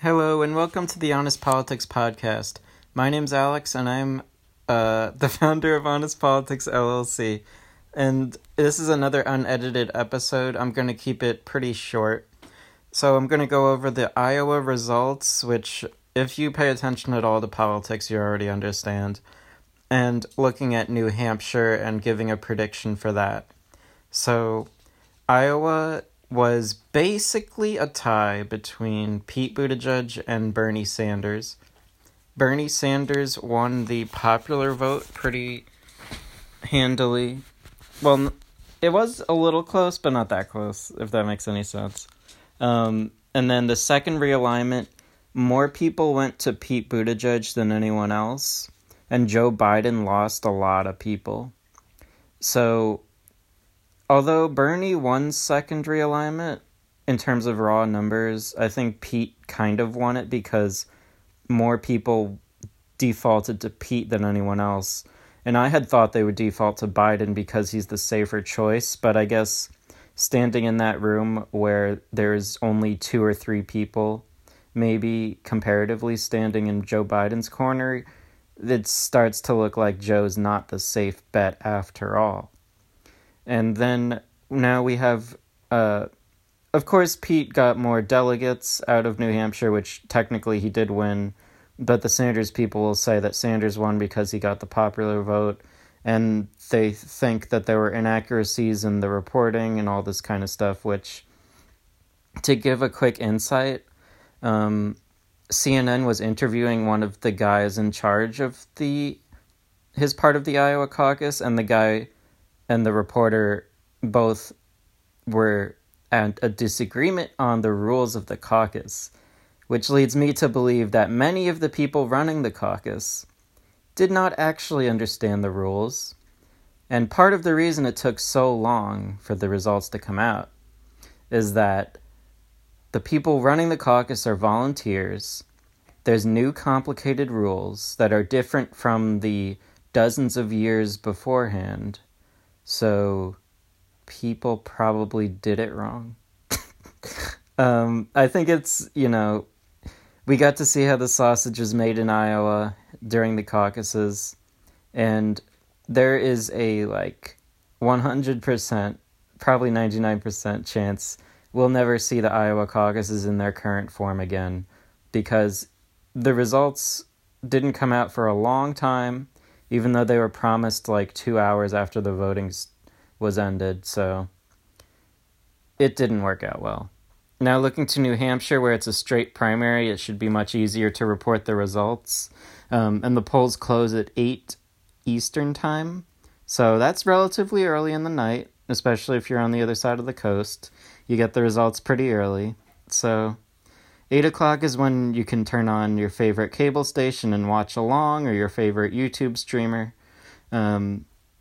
Hello, and welcome to the Honest Politics Podcast. My name's Alex, and I'm the founder of Honest Politics, LLC. And this is another unedited episode. I'm going to keep it pretty short. So I'm going to go over the Iowa results, which, if you pay attention at all to politics, you already understand. And looking at New Hampshire and giving a prediction for that. So, Iowa was basically a tie between Pete Buttigieg and Bernie Sanders. Bernie Sanders won the popular vote pretty handily. Well, it was a little close, but not that close, if that makes any sense. And then the second realignment, more people went to Pete Buttigieg than anyone else, and Joe Biden lost a lot of people. So, although Bernie won second realignment, in terms of raw numbers, I think Pete kind of won it because more people defaulted to Pete than anyone else. And I had thought they would default to Biden because he's the safer choice, but I guess standing in that room where there's only 2 or 3 people, maybe comparatively standing in Joe Biden's corner, it starts to look like Joe's not the safe bet after all. And then now we have, of course, Pete got more delegates out of New Hampshire, which technically he did win, but the Sanders people will say that Sanders won because he got the popular vote, and they think that there were inaccuracies in the reporting and all this kind of stuff, which, to give a quick insight, CNN was interviewing one of the guys in charge of his part of the Iowa caucus, and the guy and the reporter both were at a disagreement on the rules of the caucus, which leads me to believe that many of the people running the caucus did not actually understand the rules. And part of the reason it took so long for the results to come out is that the people running the caucus are volunteers. There's new complicated rules that are different from the dozens of years beforehand. So, people probably did it wrong. I think it's, we got to see how the sausage was made in Iowa during the caucuses, and there is a, 100%, probably 99% chance we'll never see the Iowa caucuses in their current form again, because the results didn't come out for a long time, even though they were promised 2 hours after the voting was ended, so it didn't work out well. Now looking to New Hampshire, where it's a straight primary, it should be much easier to report the results, and the polls close at 8 Eastern time, so that's relatively early in the night, especially if you're on the other side of the coast. You get the results pretty early, so 8 o'clock is when you can turn on your favorite cable station and watch along, or your favorite YouTube streamer. And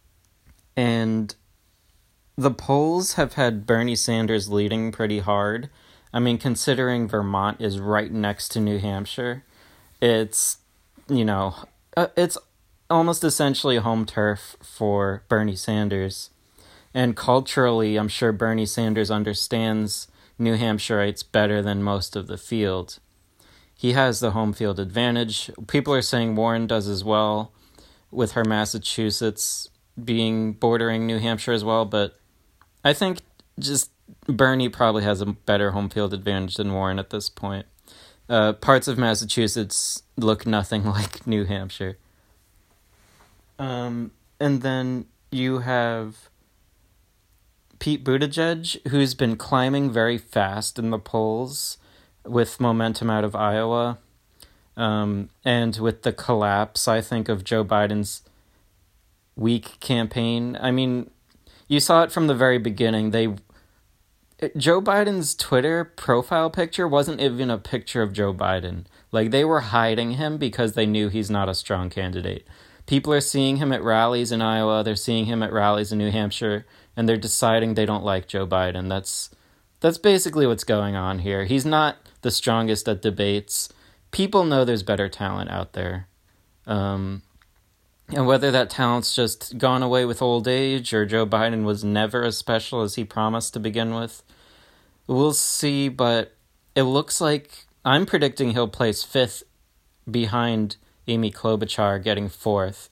the polls have had Bernie Sanders leading pretty hard. I mean, considering Vermont is right next to New Hampshire, it's, it's almost essentially home turf for Bernie Sanders. And culturally, I'm sure Bernie Sanders understands New Hampshireites better than most of the field. He has the home field advantage. People are saying Warren does as well, with her Massachusetts being bordering New Hampshire as well, but I think just Bernie probably has a better home field advantage than Warren at this point. Parts of Massachusetts look nothing like New Hampshire. And then you have Pete Buttigieg, who's been climbing very fast in the polls with momentum out of Iowa, and with the collapse, I think, of Joe Biden's weak campaign. I mean, you saw it from the very beginning. Joe Biden's Twitter profile picture wasn't even a picture of Joe Biden. They were hiding him because they knew he's not a strong candidate. People are seeing him at rallies in Iowa, they're seeing him at rallies in New Hampshire, and they're deciding they don't like Joe Biden. That's basically what's going on here. He's not the strongest at debates. People know there's better talent out there. And whether that talent's just gone away with old age or Joe Biden was never as special as he promised to begin with, we'll see, but it looks like I'm predicting he'll place 5th behind Amy Klobuchar, getting 4th.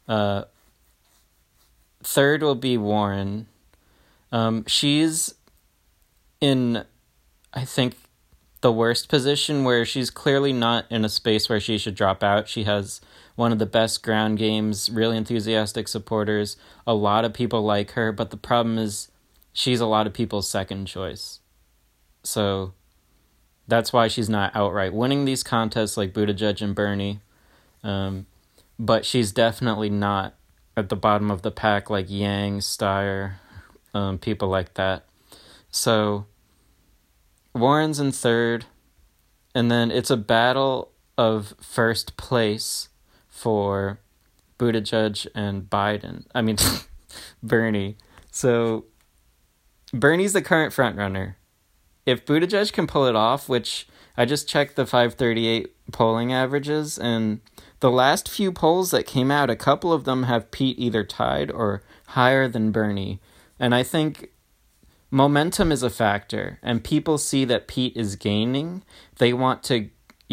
3rd will be Warren. She's in, I think, the worst position where she's clearly not in a space where she should drop out. She has one of the best ground games, really enthusiastic supporters. A lot of people like her, but the problem is she's a lot of people's second choice. So that's why she's not outright winning these contests like Buttigieg and Bernie. But she's definitely not at the bottom of the pack like Yang, Steyer, people like that. So Warren's in 3rd, and then it's a battle of 1st place for Buttigieg and Biden. I mean, Bernie. So Bernie's the current frontrunner. If Buttigieg can pull it off, which I just checked the 538 polling averages, and the last few polls that came out, a couple of them have Pete either tied or higher than Bernie. And I think momentum is a factor, and people see that Pete is gaining. They want to,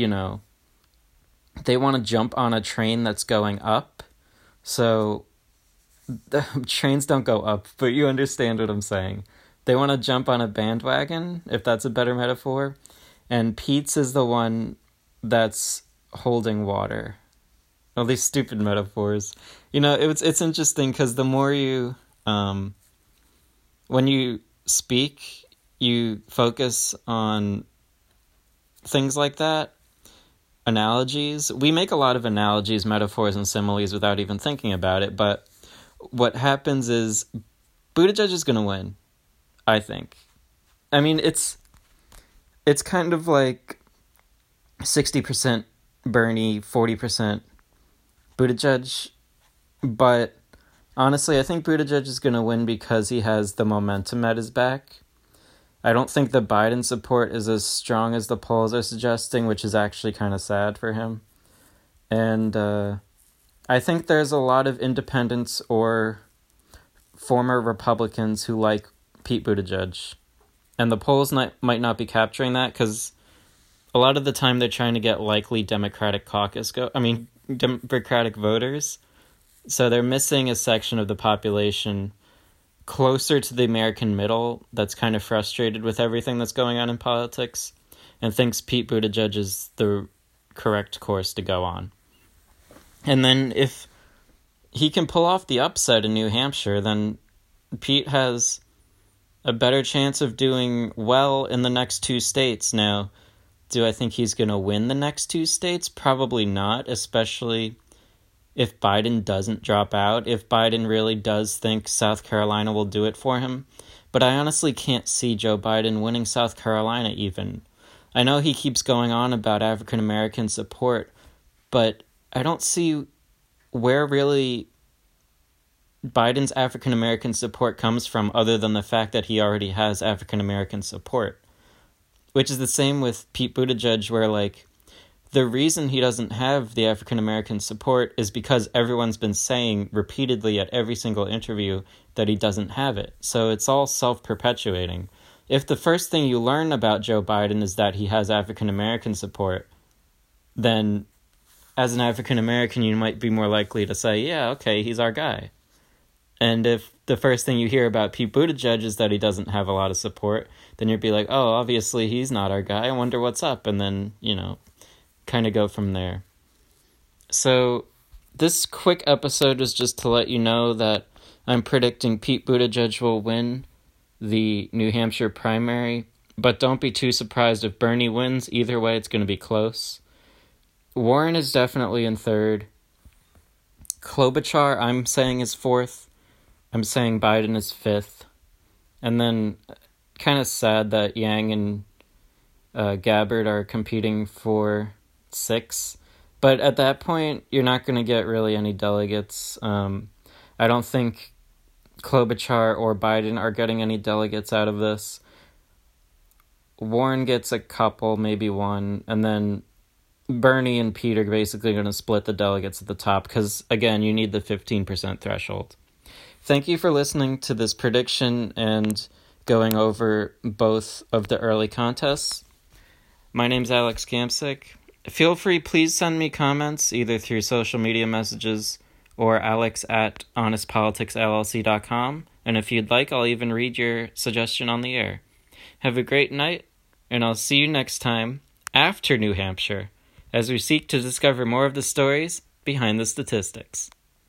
they want to jump on a train that's going up. So the trains don't go up, but you understand what I'm saying. They want to jump on a bandwagon, if that's a better metaphor. And Pete's is the one that's holding water. All these stupid metaphors. It's interesting because the more you, when you speak, you focus on things like that, analogies. We make a lot of analogies, metaphors, and similes without even thinking about it, but what happens is Buttigieg is going to win, I think. I mean, it's kind of like 60% Bernie, 40% Buttigieg, but honestly, I think Buttigieg is going to win because he has the momentum at his back. I don't think the Biden support is as strong as the polls are suggesting, which is actually kind of sad for him. And I think there's a lot of independents or former Republicans who like Pete Buttigieg. And the polls might not be capturing that because a lot of the time they're trying to get likely Democratic Democratic voters. So they're missing a section of the population closer to the American middle that's kind of frustrated with everything that's going on in politics and thinks Pete Buttigieg is the correct course to go on. And then if he can pull off the upset in New Hampshire, then Pete has a better chance of doing well in the next 2 states. Now, do I think he's going to win the next 2 states? Probably not, especially if Biden doesn't drop out, if Biden really does think South Carolina will do it for him. But I honestly can't see Joe Biden winning South Carolina even. I know he keeps going on about African American support, but I don't see where really Biden's African American support comes from other than the fact that he already has African American support. Which is the same with Pete Buttigieg, where the reason he doesn't have the African American support is because everyone's been saying repeatedly at every single interview that he doesn't have it. So it's all self-perpetuating. If the first thing you learn about Joe Biden is that he has African American support, then as an African American, you might be more likely to say, yeah, okay, he's our guy. And if the first thing you hear about Pete Buttigieg is that he doesn't have a lot of support, then you'd be like, oh, obviously he's not our guy. I wonder what's up. And then, kind of go from there. So this quick episode is just to let you know that I'm predicting Pete Buttigieg will win the New Hampshire primary, but don't be too surprised if Bernie wins. Either way, it's going to be close. Warren is definitely in 3rd. Klobuchar, I'm saying, is 4th. I'm saying Biden is 5th. And then kind of sad that Yang and Gabbard are competing for 6, but at that point you're not going to get really any delegates. I don't think Klobuchar or Biden are getting any delegates out of this. Warren gets a couple, maybe one, and then Bernie and Pete are basically going to split the delegates at the top because, again, you need the 15% threshold. Thank you for listening to this prediction and going over both of the early contests. My name's Alex Kamsick. Feel free, please send me comments either through social media messages or alex@honestpoliticsllc.com. And if you'd like, I'll even read your suggestion on the air. Have a great night, and I'll see you next time after New Hampshire as we seek to discover more of the stories behind the statistics.